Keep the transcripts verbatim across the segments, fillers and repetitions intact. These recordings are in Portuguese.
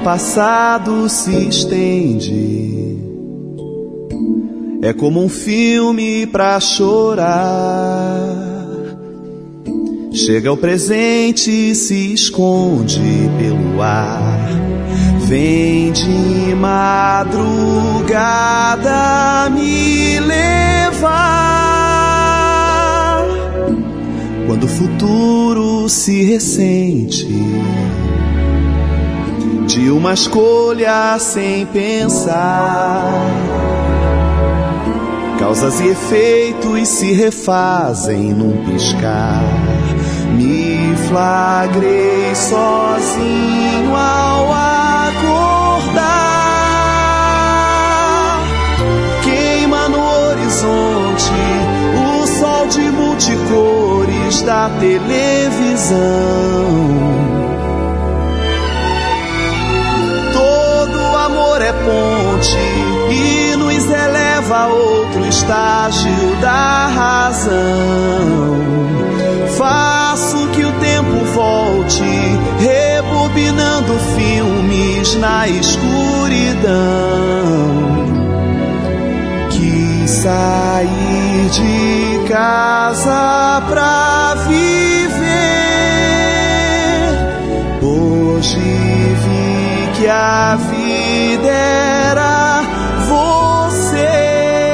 passado se estende. É como um filme pra chorar. Chega o presente e se esconde pelo ar. Vem de madrugada me levar. Quando o futuro se ressente de uma escolha sem pensar. Causas e efeitos se refazem num piscar. Me flagrei sozinho ao acordar. Queima no horizonte o sol de multicores da televisão. Todo amor é ponte e nos eleva a outro estágio da razão. Faço que o tempo volte, rebobinando filmes na escuridão. Quis sair de casa pra viver. Hoje vi que a vida era você.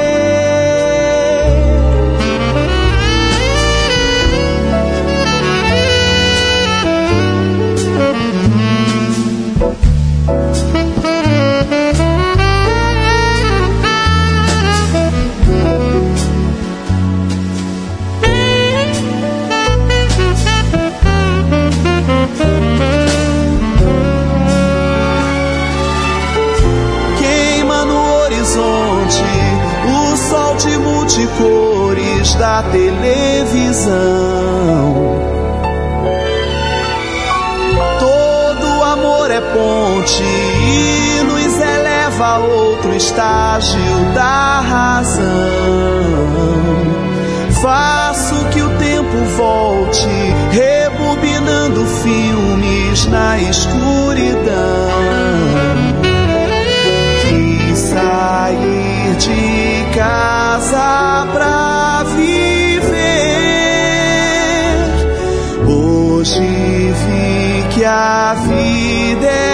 O sol de multicores da televisão. Todo amor é ponte e nos eleva a outro estágio da razão. Faço que o tempo volte, rebobinando filmes na escuridão. Sair de casa pra viver. Hoje vi que a vida é